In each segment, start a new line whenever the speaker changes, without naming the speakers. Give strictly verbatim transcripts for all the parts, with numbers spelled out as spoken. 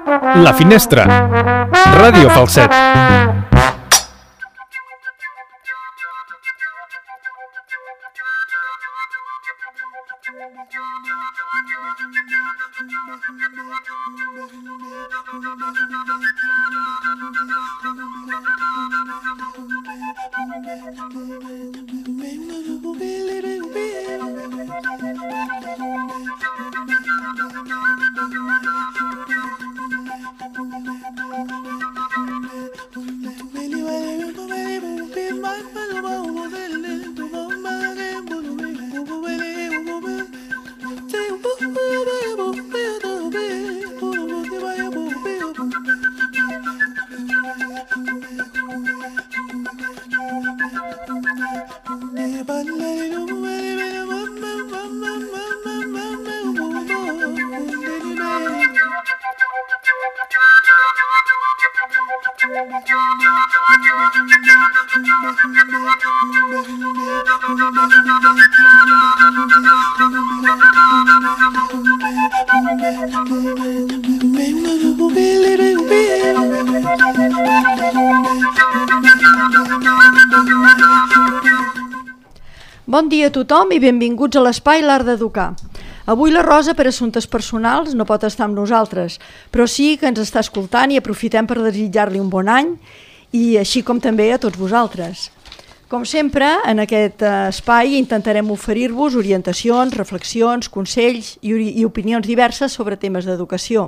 La Finestra. Ràdio Falset.
Bon dia a tothom i benvinguts a l'Espai L'Art d'Educar. Avui la Rosa, per assumptes personals, no pot estar amb nosaltres, però sí que ens està escoltant i aprofitem per desitjar-li un bon any i així com també a tots vosaltres. Com sempre, en aquest espai intentarem oferir-vos orientacions, reflexions, consells i, i opinions diverses sobre temes d'educació.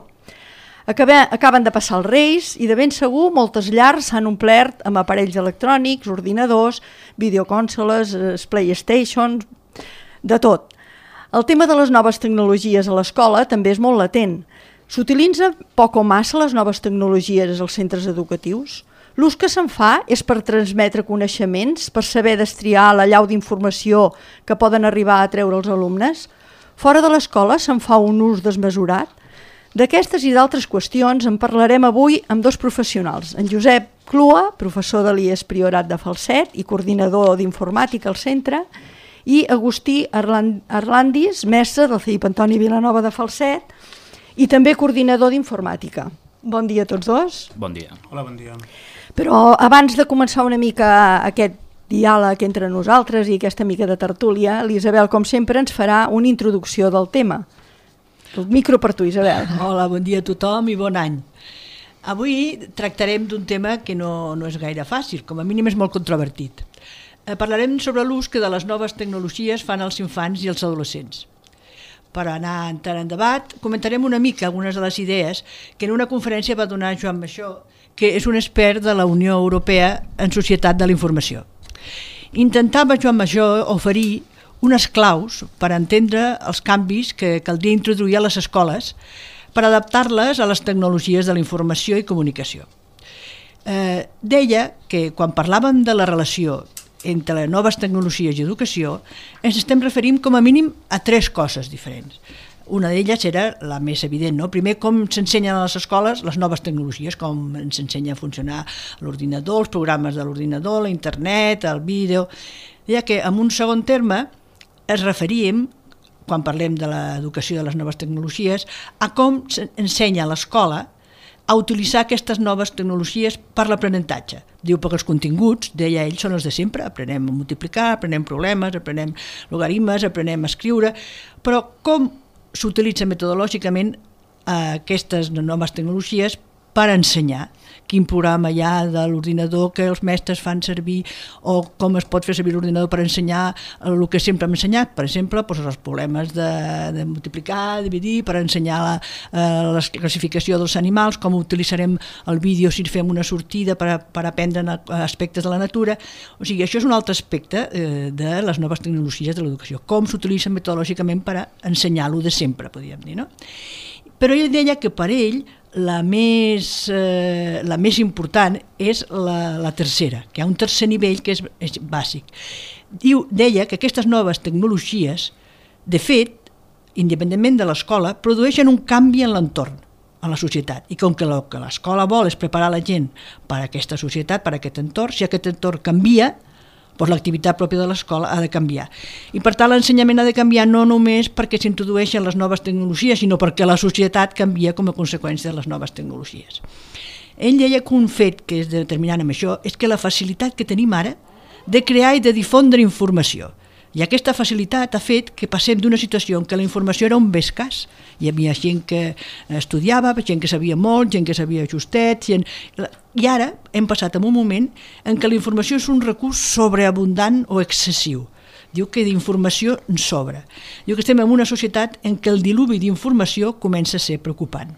Acaben de passar els Reis i de ben segur moltes llars s'han omplert amb aparells electrònics, ordinadors, videoconsoles, PlayStation, de tot. El tema de les noves tecnologies a l'escola també és molt latent. S'utilitza poc o massa les noves tecnologies als centres educatius? L'ús que se'n fa és per transmetre coneixements, per saber destriar la llau d'informació que poden arribar a treure els alumnes? Fora de l'escola se'n fa un ús desmesurat? D'aquestes i d'altres qüestions en parlarem avui amb dos professionals, en Josep Clua, professor de l'I E S Priorat de Falset i coordinador d'informàtica al centre, i Agustí Arlandis, mestre del C I P Antoni Vilanova de Falset i també coordinador d'informàtica. Bon dia a tots dos.
Bon dia.
Hola, bon dia.
Però abans de començar una mica aquest diàleg entre nosaltres i aquesta mica de tertúlia, l'Isabel, com sempre, ens farà una introducció del tema. El micro per tu, Isabel.
Hola, bon dia a tothom i bon any. Avui tractarem d'un tema que no, no és gaire fàcil, com a mínim és molt controvertit. Eh, parlarem sobre l'ús que de les noves tecnologies fan els infants i els adolescents. Per anar entrant en debat, comentarem una mica algunes de les idees que en una conferència va donar Joan Maixó, que és un expert de la Unió Europea en Societat de la Informació. Intentava Joan Maixó oferir unes claus per entendre els canvis que caldria introduir a les escoles per adaptar-les a les tecnologies de la informació i comunicació. Eh, deia que quan parlàvem de la relació entre noves tecnologies i educació ens estem referint com a mínim a tres coses diferents. Una d'elles era la més evident, no? Primer, com s'ensenyen a les escoles les noves tecnologies, com ens ensenya a funcionar l'ordinador, els programes de l'ordinador, la internet, el vídeo. Deia que en un segon terme es referíem, quan parlem de l'educació de les noves tecnologies, a com s'ensenya a l'escola a utilitzar aquestes noves tecnologies per l'aprenentatge. Diu, perquè els continguts, deia ell, són els de sempre, aprenem a multiplicar, aprenem problemes, aprenem logaritmes, aprenem a escriure, però com s'utilitzen metodològicament aquestes noves tecnologies per ensenyar? Quin programa hi ha de l'ordinador que els mestres fan servir o com es pot fer servir l'ordinador per ensenyar el que sempre hem ensenyat, per exemple, doncs els problemes de, de multiplicar, dividir, per ensenyar la, eh, la classificació dels animals, com utilitzarem el vídeo si fem una sortida per, per aprendre aspectes de la natura. O sigui, això és un altre aspecte eh, de les noves tecnologies de l'educació, com s'utilitzen metodològicament per ensenyar-lo de sempre, podríem dir, no? Però ell deia que per ell la més, eh, la més important és la, la tercera, que hi ha un tercer nivell que és, és bàsic. Diu, deia que aquestes noves tecnologies, de fet, independentment de l'escola, produeixen un canvi en l'entorn, en la societat. I com que el que l'escola vol és preparar la gent per a aquesta societat, per a aquest entorn, si aquest entorn canvia, doncs l'activitat pròpia de l'escola ha de canviar. I per tant l'ensenyament ha de canviar no només perquè s'introdueixen les noves tecnologies, sinó perquè la societat canvia com a conseqüència de les noves tecnologies. Ell deia que un fet que és determinant amb això és que la facilitat que tenim ara de crear i de difondre informació. I aquesta facilitat ha fet que passem d'una situació en què la informació era un bé escàs. Hi havia gent que estudiava, gent que sabia molt, gent que sabia justet, gent... i ara hem passat a un moment en què la informació és un recurs sobreabundant o excessiu. Diu que d'informació en sobra. Diu que estem en una societat en què el diluvi d'informació comença a ser preocupant.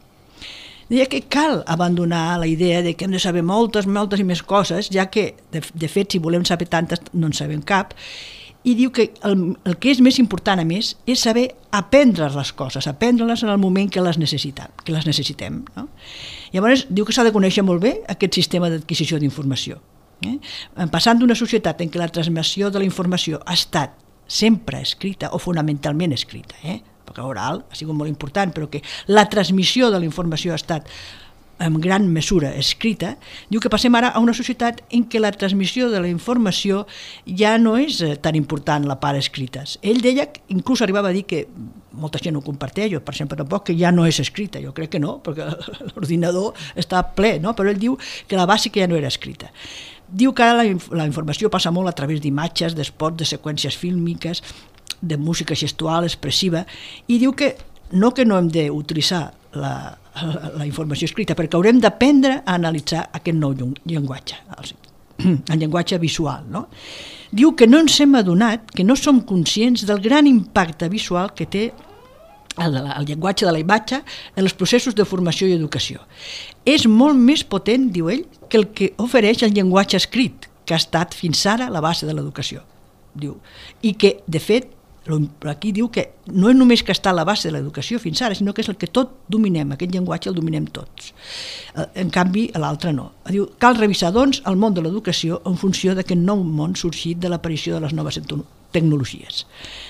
Deia que cal abandonar la idea de que hem de saber moltes, moltes i més coses, ja que, de, de fet, si volem saber tantes, no en sabem cap, i diu que el, el que és més important, a més, és saber aprendre les coses, aprendre-les en el moment que les necessitem. Que les necessitem, no? Llavors, diu que s'ha de conèixer molt bé aquest sistema d'adquisició d'informació. Eh? Passant d'una societat en què la transmissió de la informació ha estat sempre escrita, o fonamentalment escrita, eh? perquè oral ha sigut molt important, però que la transmissió de la informació ha estat en gran mesura escrita, diu que passem ara a una societat en què la transmissió de la informació ja no és tan important la part escrita. Ell deia, inclús arribava a dir que molta gent ho comparteix, jo per exemple tampoc, que ja no és escrita, jo crec que no, perquè l'ordinador està ple, no? Però ell diu que la bàsica ja no era escrita. Diu que ara la, la informació passa molt a través d'imatges, d'espots, de seqüències fílmiques, de música gestual, expressiva, i diu que no que no hem d'utilitzar la, la, la informació escrita, perquè haurem d'aprendre a analitzar aquest nou llenguatge, el, el llenguatge visual. No? Diu que no ens hem adonat, que no som conscients del gran impacte visual que té el, el llenguatge de la imatge en els processos de formació i educació. És molt més potent, diu ell, que el que ofereix el llenguatge escrit, que ha estat fins ara la base de l'educació. Diu, i que, de fet, aquí diu que no és només que està a la base de l'educació fins ara, sinó que és el que tot dominem, aquest llenguatge el dominem tots. En canvi, l'altre no. Diu, cal revisar, doncs, el món de l'educació en funció d'aquest nou món sorgit de l'aparició de les noves tecnologies.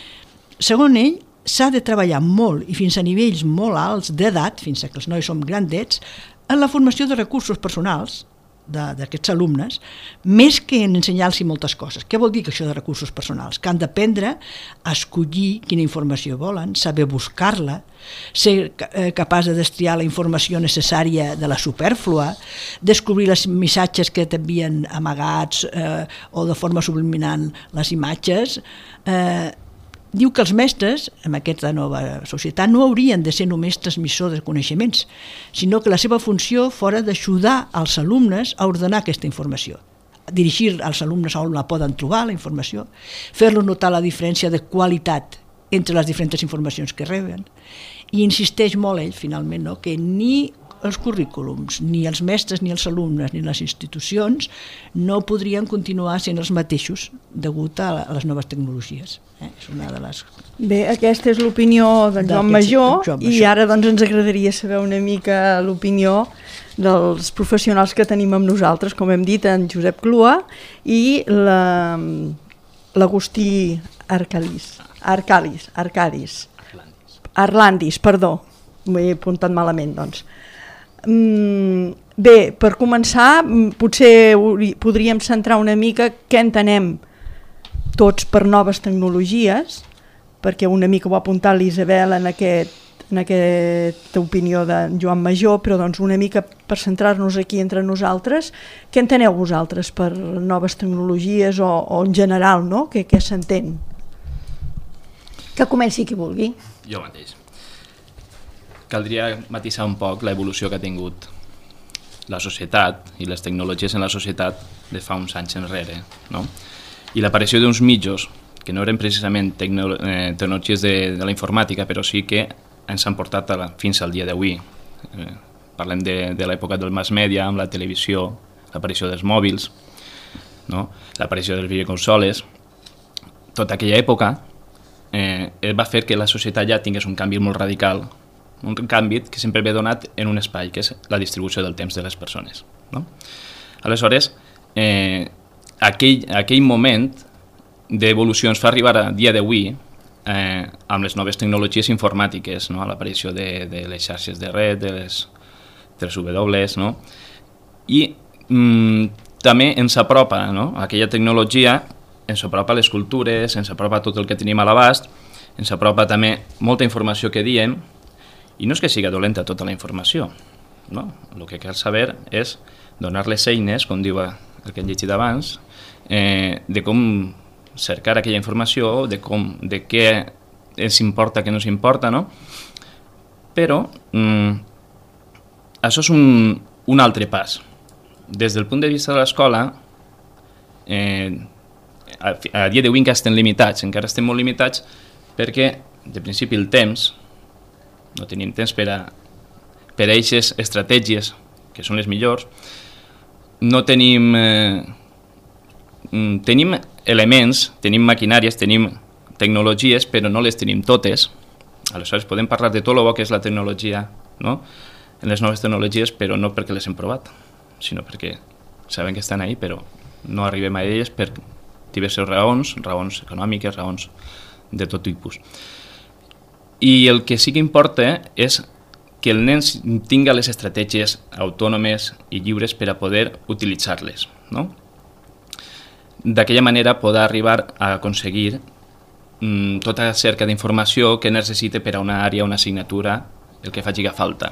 Segons ell, s'ha de treballar molt i fins a nivells molt alts d'edat, fins a que els nois som grandets, en la formació de recursos personals d'aquests alumnes, més que en ensenyar-los moltes coses. Què vol dir que això de recursos personals? Que han d'aprendre a escollir quina informació volen, saber buscar-la, ser capaç de destriar la informació necessària de la superflua, descobrir els missatges que t'envien amagats eh, o de forma subliminal les imatges. Eh, Diu que els mestres, en aquesta nova societat, no haurien de ser només transmissors de coneixements, sinó que la seva funció fora d'ajudar els alumnes a ordenar aquesta informació, dirigir als alumnes on la poden trobar, la informació, fer-los notar la diferència de qualitat entre les diferents informacions que reben, i insisteix molt ell, finalment, no? que ni els currículums, ni els mestres, ni els alumnes, ni les institucions no podrien continuar sent els mateixos degut a les noves tecnologies. Eh? És una de les...
Bé, aquesta és l'opinió d'en Joan Major, Joan Major, i ara doncs, ens agradaria saber una mica l'opinió dels professionals que tenim amb nosaltres, com hem dit, en Josep Clua i l'Agustí Arcalis, Arcalis, Arcadis, Arlandis, perdó, m'ho he apuntat malament, doncs. Mm, bé, per començar, potser podríem centrar una mica què entenem tots per noves tecnologies, perquè una mica ho ha apuntat l'Isabel en, aquest, en aquesta opinió de Joan Major, però doncs una mica per centrar-nos aquí entre nosaltres, què enteneu vosaltres per noves tecnologies o, o en general, no? Què, què s'entén? Que comenci qui vulgui.
Jo mateix. Caldria matisar un poc l'evolució que ha tingut la societat i les tecnologies en la societat de fa uns anys enrere, no? I l'aparició d'uns mitjos, que no eren precisament tecno eh, tecnologies de, de la informàtica, però sí que ens han portat a la, fins al dia d'avui. Eh, parlem de, de l'època del mass media, amb la televisió, l'aparició dels mòbils, no? L'aparició de les videoconsoles. Tota aquella època eh, va fer que la societat ja tingués un canvi molt radical, un canvi que sempre ve donat en un espai, que és la distribució del temps de les persones. No? Aleshores, eh, aquell, aquell moment d'evolució ens fa arribar a dia d'avui eh, amb les noves tecnologies informàtiques, no? L'aparició de, de les xarxes de red, de les tres W, no? I mm, també ens apropa, no? Aquella tecnologia ens apropa les cultures, ens apropa tot el que tenim a l'abast, ens apropa també molta informació que diem, i no és que siga dolenta tota la informació, no? El que cal saber és donar les eines, com diu el que hem llegit abans, eh, de com cercar aquella informació, de, com, de què ens importa, què no ens importa, no? Però mm, això és un, un altre pas. Des del punt de vista de l'escola, eh, a, a dia d'avui encara estem limitats, encara estem molt limitats perquè, de principi, el temps, no tenim temps per a, per a aquestes estratègies, que són les millors, no tenim... Eh, tenim elements, tenim maquinàries, tenim tecnologies, però no les tenim totes. Aleshores, podem parlar de tot el bo que és la tecnologia, no? En les noves tecnologies, però no perquè les hem provat, sinó perquè sabem que estan ahí, però no arribem a elles per diverses raons, raons econòmiques, raons de tot tipus. I el que sí que importa és que el nen tinga les estratègies autònomes i lliures per a poder utilitzar-les, no? D'aquella manera poder arribar a aconseguir mm, tota cerca d'informació que necessite per a una àrea, una assignatura, el que faci falta.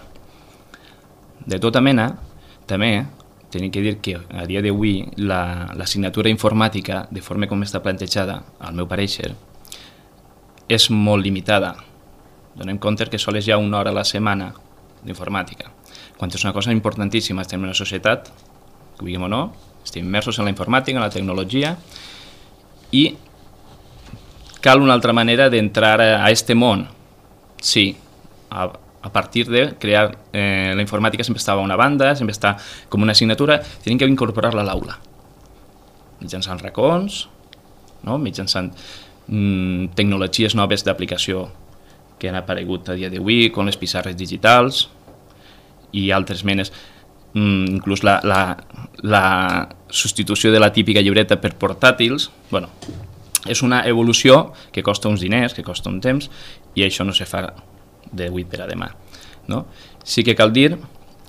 De tota mena, també tenim que dir que a dia d'avui l'assignatura informàtica, de forma com està plantejada, al meu pareixer, és molt limitada. Donem compte que sols hi ha una hora a la setmana d'informàtica, quan és una cosa importantíssima. Estem en una societat, que ho diguem o no, estem immersos en la informàtica, en la tecnologia, i cal una altra manera d'entrar a aquest món. Sí, a, a partir de crear... Eh, la informàtica sempre estava a una banda, sempre està com una assignatura, tenim que incorporar-la a l'aula. Mitjançant racons, no? Mitjançant mm, tecnologies noves d'aplicació que han aparegut a dia d'avui, com les pissarres digitals i altres menes, mm, inclús la, la, la substitució de la típica llibreta per portàtils. Bueno, és una evolució que costa uns diners, que costa un temps, i això no se fa d'avui per a demà, no? Sí que cal dir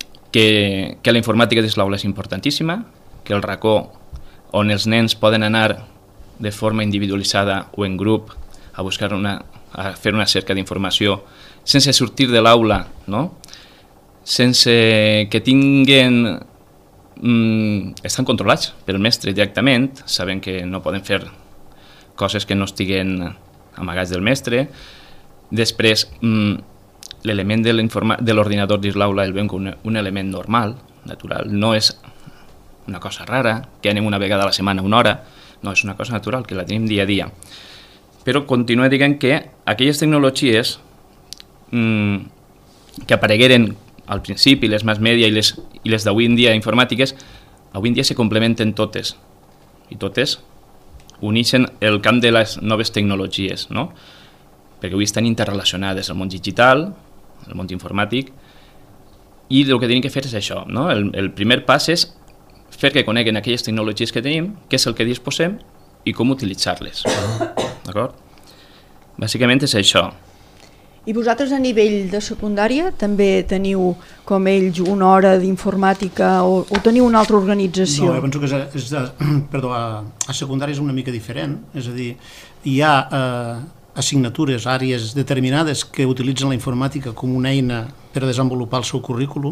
que, que la informàtica dins l'aula és importantíssima, que el racó on els nens poden anar de forma individualitzada o en grup a buscar una, a fer una cerca d'informació sense sortir de l'aula, no? Sense que tinguin... Mm, estan controlats pel mestre directament, saben que no poden fer coses que no estiguen amagats del mestre. Després, mm, l'element de l'ordinador dins l'aula el veiem com un, un element normal, natural, no és una cosa rara, que anem una vegada a la setmana, una hora, no, és una cosa natural, que la tenim dia a dia. Però continua dient que aquelles tecnologies mmm, que aparegueren al principi, les mass media i les, i les d'avui en dia informàtiques, avui en dia se complementen totes, i totes uneixen el camp de les noves tecnologies, no? Perquè avui estan interrelacionades, el món digital, el món informàtic, i el que tenim que fer és això, no? El, el primer pas és fer que coneguen aquelles tecnologies que tenim, què és el que disposem i com utilitzar-les. D'acord? Bàsicament és això.
I vosaltres a nivell de secundària també teniu com ells una hora d'informàtica o, o teniu una altra organització?
No, jo penso que és, és de, perdó, a, a secundària és una mica diferent, és a dir, hi ha eh, assignatures, àrees determinades que utilitzen la informàtica com una eina per a desenvolupar el seu currículum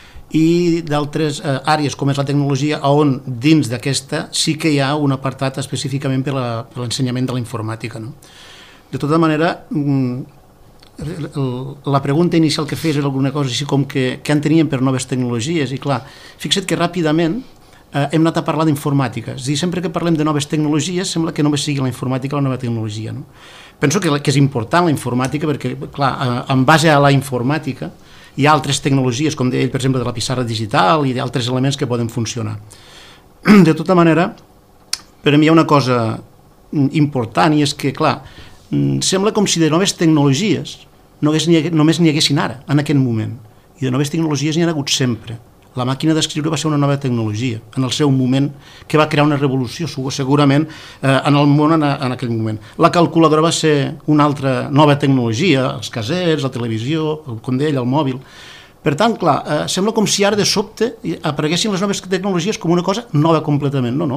i d'altres eh, àrees com és la tecnologia on dins d'aquesta sí que hi ha un apartat específicament per l'ensenyament de la informàtica, no? De tota manera, la pregunta inicial que fes era alguna cosa així com que què enteníem per noves tecnologies, i clar, fixa't que ràpidament eh, hem anat a parlar d'informàtica. És a dir, sempre que parlem de noves tecnologies sembla que només sigui la informàtica la nova tecnologia, no? Penso que, que és important la informàtica perquè, clar, en base a la informàtica hi ha altres tecnologies, com deia ell, per exemple, de la pissarra digital i d'altres elements que poden funcionar. De tota manera, per a mi hi ha una cosa important i és que, clar, sembla com si de noves tecnologies no hagués, només n'hi haguessin ara, en aquest moment. I de noves tecnologies n'hi ha hagut sempre. La màquina d'escriure va ser una nova tecnologia, en el seu moment, que va crear una revolució, segurament, eh, en el món en, en aquell moment. La calculadora va ser una altra nova tecnologia, els casets, la televisió, com deia, el mòbil. Per tant, clar, eh, sembla com si ara de sobte apareguessin les noves tecnologies com una cosa nova completament. No, no.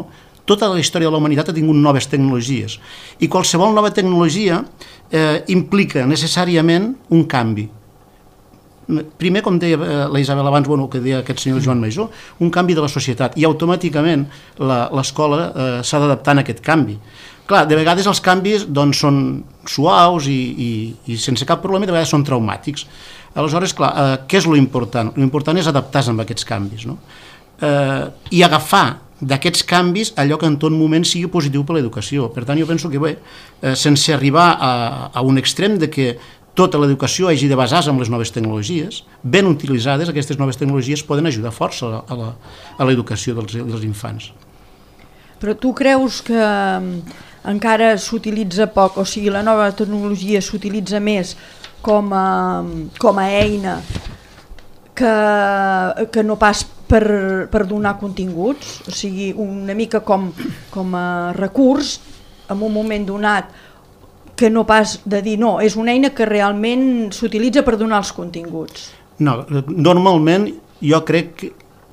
tota la història de la humanitat ha tingut noves tecnologies, i qualsevol nova tecnologia eh, implica necessàriament un canvi. Primer, com deia la Isabel abans, bueno, que deia aquest senyor Joan Major, un canvi de la societat, i automàticament l'escola eh, s'ha d'adaptar a aquest canvi. Clar, de vegades els canvis doncs, són suaus i, i, i sense cap problema, de vegades són traumàtics. Aleshores, clar, eh, què és l'important? L'important és adaptar-se amb aquests canvis, no? Eh, i agafar d'aquests canvis allò que en tot moment sigui positiu per l'educació. Per tant, jo penso que bé, eh, sense arribar a, a un extrem de que tota l'educació hagi de basar-se en les noves tecnologies, ben utilitzades, aquestes noves tecnologies poden ajudar força a, la, a l'educació dels, dels infants.
Però tu creus que encara s'utilitza poc, o sigui, la nova tecnologia s'utilitza més com a, com a eina que, que no pas per, per donar continguts, o sigui, una mica com, com a recurs en un moment donat, que no pas de dir no, és una eina que realment s'utilitza per donar els continguts.
No, normalment jo crec que...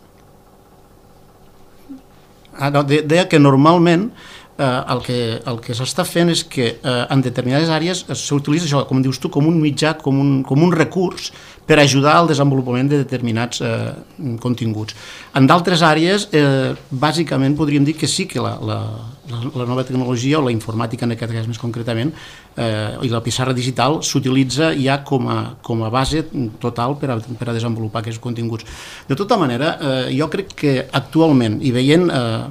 Ah, no, deia que normalment eh, el que, el que s'està fent és que eh, en determinades àrees s'utilitza això, com dius tu, com un mitjà, com un, com un recurs per ajudar al desenvolupament de determinats eh, continguts. En d'altres àrees, eh, bàsicament podríem dir que sí que la, la, la nova tecnologia, o la informàtica en aquest cas més concretament, eh, i la pissarra digital s'utilitza ja com a, com a base total per a, per a desenvolupar aquests continguts. De tota manera, eh, jo crec que actualment, i veient eh,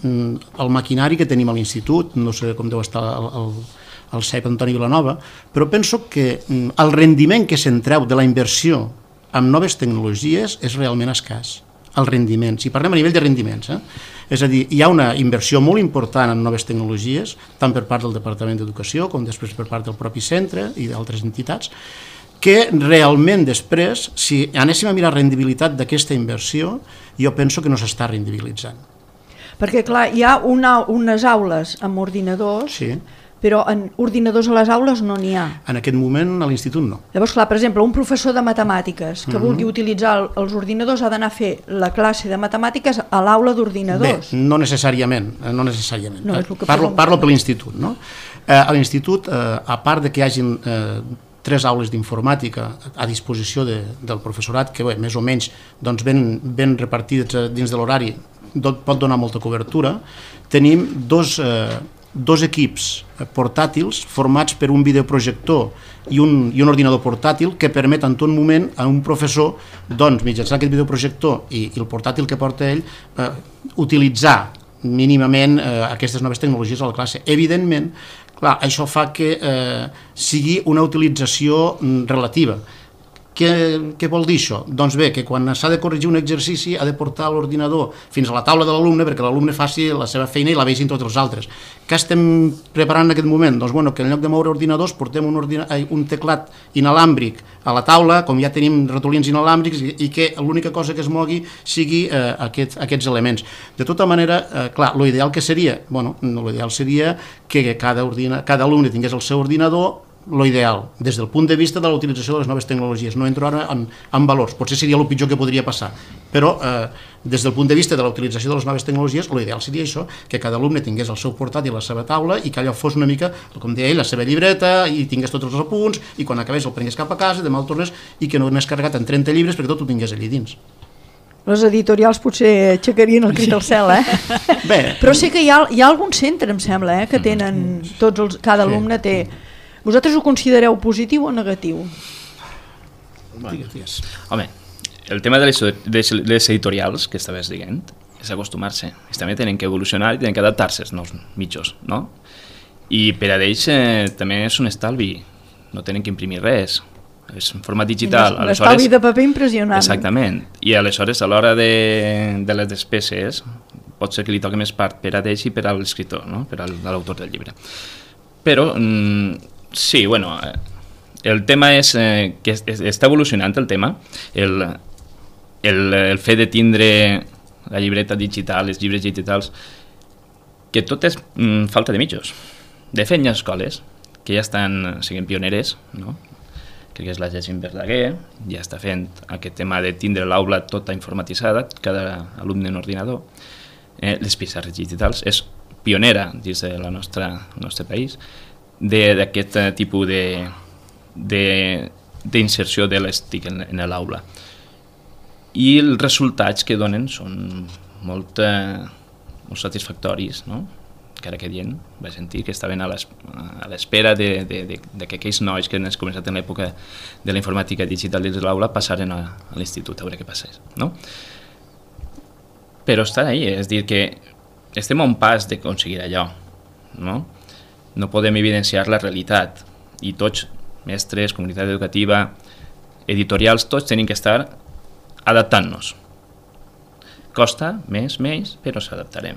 el maquinari que tenim a l'institut, no sé com deu estar el, el, el C E P Antoni Vilanova, però penso que el rendiment que se'n treu de la inversió en noves tecnologies és realment escàs. El rendiment, si parlem a nivell de rendiments, eh? És a dir, hi ha una inversió molt important en noves tecnologies, tant per part del Departament d'Educació com després per part del propi centre i d'altres entitats, que realment després, si anéssim a mirar rendibilitat d'aquesta inversió, jo penso que no s'està rendibilitzant.
Perquè clar, hi ha una, unes aules amb ordinadors,
Sí.
però en ordinadors a les aules no n'hi ha.
En aquest moment a l'institut no.
Llavors, clar, per exemple, un professor de matemàtiques que vulgui utilitzar el, els ordinadors ha d'anar a fer la classe de matemàtiques a l'aula d'ordinadors.
Bé, no necessàriament, no necessàriament.
No, és el que
parlo,
pregunto.
parlo per l'institut, no? Eh, a l'institut, eh, a part de que hi hagin eh, tres aules d'informàtica a disposició de, del professorat, que bé, més o menys doncs, ben, ben repartides dins de l'horari, pot donar molta cobertura, tenim dos, eh, dos equips portàtils formats per un videoprojector i un, i un ordinador portàtil que permet en tot moment a un professor, doncs, mitjançant aquest videoprojector i, i el portàtil que porta ell, eh, utilitzar mínimament eh, aquestes noves tecnologies a la classe. Evidentment, clar, això fa que eh, sigui una utilització relativa. Què, què vol dir això? Doncs bé, que quan s'ha de corregir un exercici ha de portar l'ordinador fins a la taula de l'alumne perquè l'alumne faci la seva feina i la vegin tots els altres. Què estem preparant en aquest moment? Doncs bueno, que en lloc de moure ordinadors portem un, ordina un teclat inalàmbric a la taula, com ja tenim ratolins inalàmbrics, i, i que l'única cosa que es mogui sigui eh, aquest, aquests elements. De tota manera, eh, clar, l'ideal que seria? Bueno, l'ideal seria que cada, ordina cada alumne tingués el seu ordinador, lo ideal, des del punt de vista de la utilització de les noves tecnologies. No entro ara en, en valors, potser seria el pitjor que podria passar, però eh, des del punt de vista de la utilització de les noves tecnologies, lo ideal seria això, que cada alumne tingués el seu portàtil a la seva taula i que allò fos una mica, com deia ell, la seva llibreta, i tingués tots els apunts, i quan acabés el prengués cap a casa, demà el tornes, i que no anés carregat en trenta llibres perquè tot ho tingués allí dins.
Les editorials potser aixecarien el crit al cel, eh?
Bé,
però sé que hi ha, hi ha algun centre, em sembla, eh, que tenen tots els, cada alumne té... Vosaltres ho considereu positiu o negatiu?
digues.
Home, el tema de les, de les editorials que estaves dient és acostumar-se. També tenen que evolucionar i tenen que adaptar-se als nous mitjos, no? I per a ells eh, també és un estalvi. No tenen que imprimir res. És en format digital.
Un estalvi de paper impressionant.
Exactament. I aleshores, a l'hora de, de les despeses, pot ser que li toqui més part per a ells i per a l'escriptor, no? Per a l'autor del llibre. Però... Mm, sí, bueno, el tema és eh, que està evolucionant el tema, el, el, el fet de tindre la llibreta digital, els llibres digitals, que tot és mm, falta de mitjos. De fet, hi ha escoles que ja estan siguent pioneres, no? Crec que és la Jacint Verdaguer, ja està fent aquest tema de tindre l'aula tota informatitzada, cada alumne en ordinador. eh, les pissarres digitals, és pionera dins del nostre, nostre país d'aquest tipus d'inserció de, de, de les T I C en, en l'aula. I els resultats que donen són molt, eh, molt satisfactoris, no? Encara que dient, vaig sentir que estaven a l'espera de, de, de, de que aquells nois que han començat en l'època de la informàtica digital dins de l'aula passaren a, a l'institut a veure què passés, no? Però estan ahí, és dir, que estem a un pas d'aconseguir allò, no? No podem evidenciar la realitat i tots, mestres, comunitat educativa, editorials, tots tenim que estar adaptant-nos. Costa més, menys, però s'adaptarem.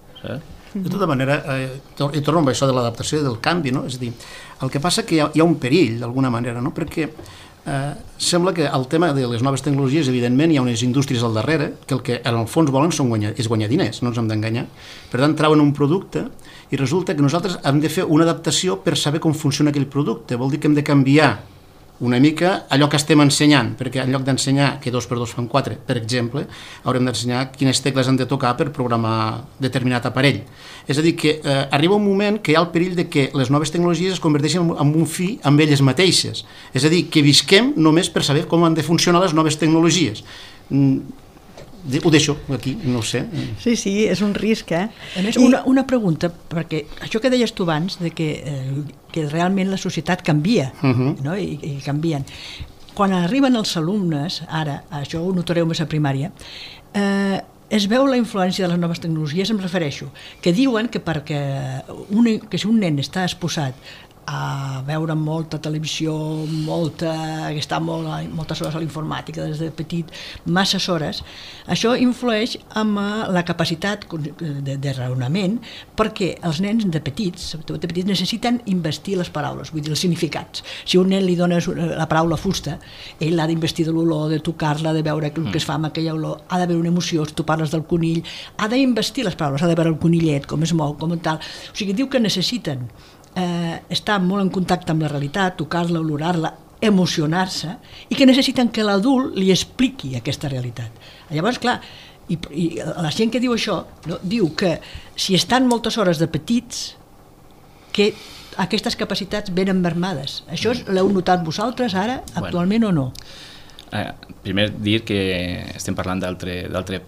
De tota manera, eh, i torno amb això de l'adaptació i del canvi, no? És a dir, el que passa que hi ha, hi ha un perill, d'alguna manera, no? Perquè eh, sembla que el tema de les noves tecnologies, evidentment, hi ha unes indústries al darrere que el que en el fons volen són guanyar, és guanyar diners, no ens hem d'enganyar. Per tant, trauen un producte i resulta que nosaltres hem de fer una adaptació per saber com funciona aquell producte. Vol dir que hem de canviar una mica allò que estem ensenyant, perquè en lloc d'ensenyar que dos per dos fan quatre, per exemple, haurem d'ensenyar quines tecles han de tocar per programar determinat aparell. És a dir, que eh, arriba un moment que hi ha el perill de que les noves tecnologies es converteixen en un fi amb elles mateixes. És a dir, que visquem només per saber com han de funcionar les noves tecnologies. Mm, ho deixo aquí, no ho sé.
Sí, sí, és un risc, eh?
A més, una, una pregunta, perquè això que deies tu abans, de que, eh, que realment la societat canvia, uh-huh. no? I, i canvien. Quan arriben els alumnes, ara, això ho notareu més a primària, eh, es veu la influència de les noves tecnologies, em refereixo, que diuen que perquè un, que si un nen està exposat a veure molta televisió, molta, que està molt, moltes hores a l'informàtica des de petit, masses hores, això influeix amb la capacitat de, de raonament, perquè els nens de petits, sobretot de petits, necessiten investir les paraules, vull dir, els significats. Si un nen li dones la paraula fusta, ell ha d'investir de l'olor, de tocar-la, de veure el que es fa amb aquella olor, ha d'haver una emoció, si tu parles del conill, ha d'investir les paraules, ha de veure el conillet, com es mou, com tal. O sigui, diu que necessiten Eh, estar molt en contacte amb la realitat, tocar-la, olorar-la, emocionar-se, i que necessiten que l'adult li expliqui aquesta realitat. Llavors, clar, i, i la gent que diu això, no, diu que si estan moltes hores de petits, que aquestes capacitats venen mermades. Això l'heu notat vosaltres ara, actualment, bueno, o no?
Eh, primer dir que estem parlant d'altre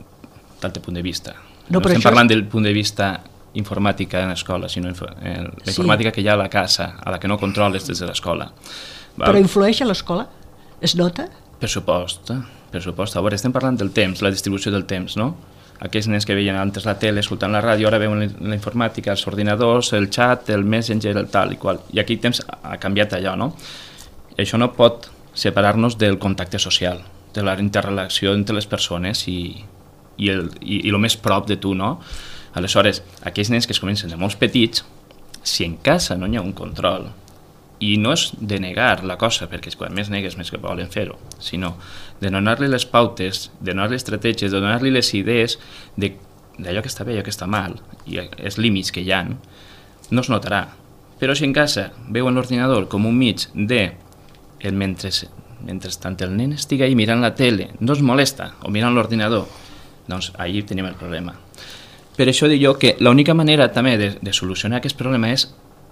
punt de vista.
No,
no estem
això...
parlant del punt de vista informàtica en l'escola, sinó la informàtica sí. que hi ha a la casa, a la que no controles des de l'escola.
Però influeix a l'escola? Es nota?
Per supost, per supost. A veure, estem parlant del temps, la distribució del temps, no? Aquells nens que veien antes la tele, escoltant la ràdio, ara veuen la informàtica, els ordinadors, el xat, el messenger, el tal i qual. I aquí el temps ha canviat allò, no? Això no pot separar-nos del contacte social, de la interrelació entre les persones i, i, el, i, i el més prop de tu, no? Aleshores, aquells nens que es comencen de molts petits, si en casa no hi ha un control, i no és de negar la cosa, perquè quan més negues més que volen fer-ho, sinó de donar-li les pautes, de donar-li estratègies, de donar-li les idees d'allò que està bé i allò que està mal, i els límits que hi ha, no es notarà. Però si en casa veuen l'ordinador com un mig de, el mentre, mentrestant el nen estigui ahí mirant la tele, no es molesta, o mirant l'ordinador, doncs ahir tenim el problema. Per això dic jo que l'única manera també de, de solucionar aquest problema és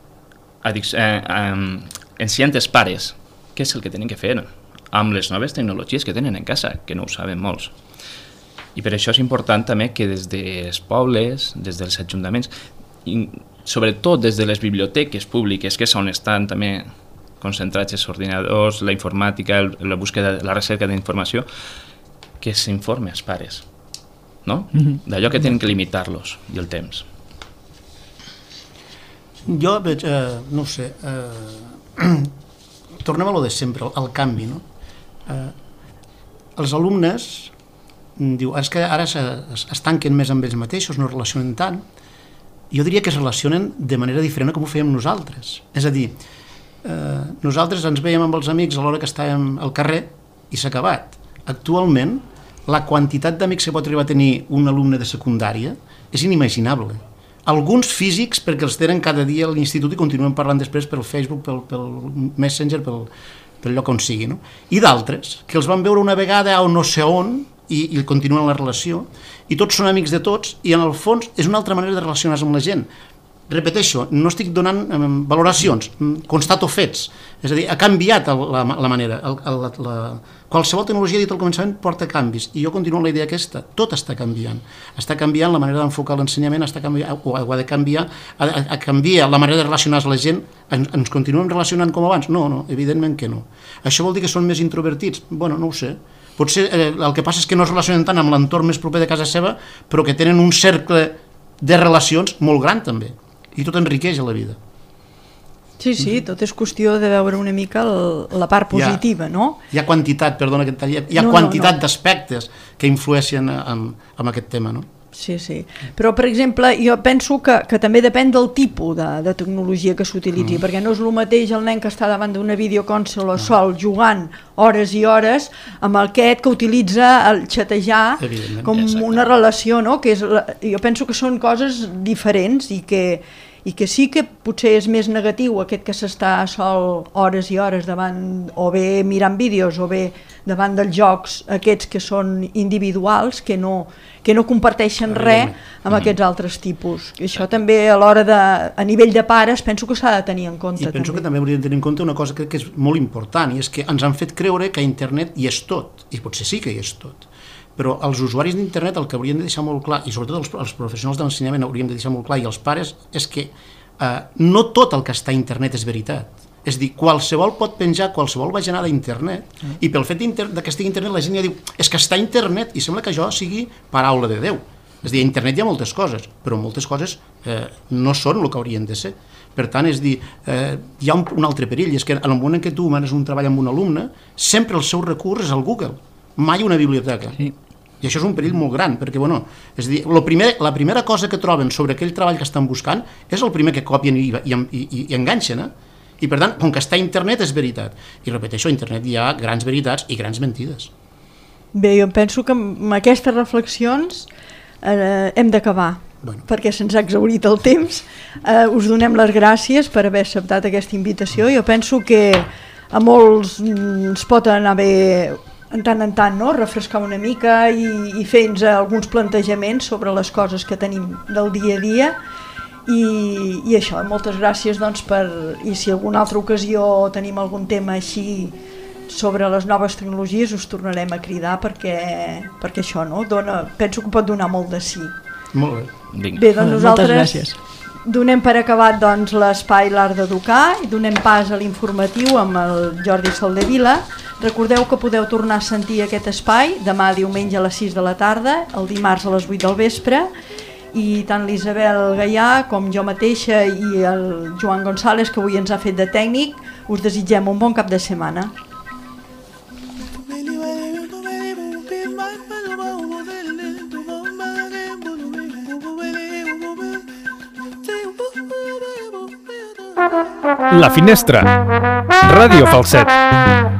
eh, eh, ensenyant els pares què és el que tenen que fer amb les noves tecnologies que tenen en casa, que no ho saben molts. I per això és important també que des dels pobles, des dels ajuntaments, i sobretot des de les biblioteques públiques, que és on estan també concentrats els ordinadors, la informàtica, la, búsqueda, la recerca d'informació, que s'informe als pares. No? Mm-hmm. D'allò que tenen que limitar-los i el temps.
Jo veig, eh, no ho sé, eh, tornem a lo de sempre, al canvi, no? Eh, els alumnes, diu, és que ara es, es, es tanquen més amb ells mateixos, no es relacionen tant. Jo diria que es relacionen de manera diferent com ho fèiem nosaltres. És a dir, eh, nosaltres ens veiem amb els amics a l'hora que estàvem al carrer i s'ha acabat. Actualment, la quantitat d'amics que pot arribar a tenir un alumne de secundària és inimaginable. Alguns físics perquè els tenen cada dia a l'institut i continuen parlant després pel Facebook, pel, pel Messenger, pel, pel lloc on sigui, no? I d'altres que els van veure una vegada o no sé on i, i continuen la relació, i tots són amics de tots, i en el fons és una altra manera de relacionar-se amb la gent. Repeteixo, no estic donant um, valoracions, constato fets, és a dir, ha canviat el, la, la manera, el, el, la, qualsevol tecnologia, dit al començament, porta canvis, i jo continuo amb la idea aquesta, tot està canviant, està canviant la manera d'enfocar l'ensenyament, està canviant, o ha de canviar, ha, ha canviar la manera de relacionar-se la gent, ens, ens continuem relacionant com abans? No, no, evidentment que no. Això vol dir que són més introvertits? Bueno, no ho sé. Potser eh, el que passa és que no es relacionen tant amb l'entorn més proper de casa seva, però que tenen un cercle de relacions molt gran també. I tot enriqueix a la vida.
Sí, sí, tot és qüestió de veure una mica el, la part positiva,
hi ha,
no?
Hi ha quantitat, perdona que et talli, hi ha no, quantitat no, no. d'aspectes que influeixen en, en aquest tema, no?
Sí, sí. Però, per exemple, jo penso que, que també depèn del tipus de, de tecnologia que s'utilitzi, mm. perquè no és el mateix el nen que està davant d'una videoconsola no. sol jugant hores i hores amb aquest que utilitza el xatejar com Exacte. una relació, no? Que és la, jo penso que són coses diferents i que, i que sí que potser és més negatiu aquest que s'està sol hores i hores davant, o bé mirant vídeos o bé davant dels jocs aquests que són individuals, que no, que no comparteixen res amb aquests altres tipus. I això també a l'hora de, a nivell de pares, penso que s'ha de tenir en compte.
I penso
també.
que també hauríem de tenir en compte una cosa que, que és molt important, i és que ens han fet creure que a internet hi és tot, i potser sí que hi és tot. Però els usuaris d'internet el que haurien de deixar molt clar, i sobretot els, els professionals de l'ensenyament hauríem de deixar molt clar, i els pares, és que eh, no tot el que està a internet és veritat. És dir, qualsevol pot penjar qualsevol bajanada a internet, mm. i pel fet de que estigui a internet la gent ja diu, és que està a internet, i sembla que això sigui paraula de Déu. És dir, a internet hi ha moltes coses, però moltes coses eh, no són el que haurien de ser. Per tant, és dir, eh, hi ha un, un altre perill, és que en el moment en què tu manes un treball amb un alumne, sempre el seu recurs és al Google, mai una biblioteca. Sí. I això és un perill molt gran, perquè, bueno, és a dir, lo primer, la primera cosa que troben sobre aquell treball que estan buscant és el primer que copien i, i, i, i enganxen, eh? I per tant, com que està a internet és veritat. I repeteixo, a internet hi ha grans veritats i grans mentides.
Bé, jo penso que amb aquestes reflexions eh, hem d'acabar, bueno. perquè se'ns ha exhaurit el temps. Eh, us donem les gràcies per haver acceptat aquesta invitació. Jo penso que a molts ens pot anar bé en tant en tant, no? refrescar una mica i, i fer-nos alguns plantejaments sobre les coses que tenim del dia a dia. I, i això, moltes gràcies doncs, per, i si alguna altra ocasió tenim algun tema així sobre les noves tecnologies us tornarem a cridar perquè, perquè això no? Dona, penso que pot donar molt de sí.
Molt bé.
Vinga.
Bé, doncs nosaltres donem per acabat doncs, l'espai L'Art d'Educar i donem pas a l'informatiu amb el Jordi Soldevila. Recordeu que podeu tornar a sentir aquest espai demà diumenge a les sis de la tarda, el dimarts a les vuit del vespre, i tant l'Isabel Gaià com jo mateixa i el Joan González, que avui ens ha fet de tècnic, us desitgem un bon cap de setmana.
La Finestra. Ràdio Falset.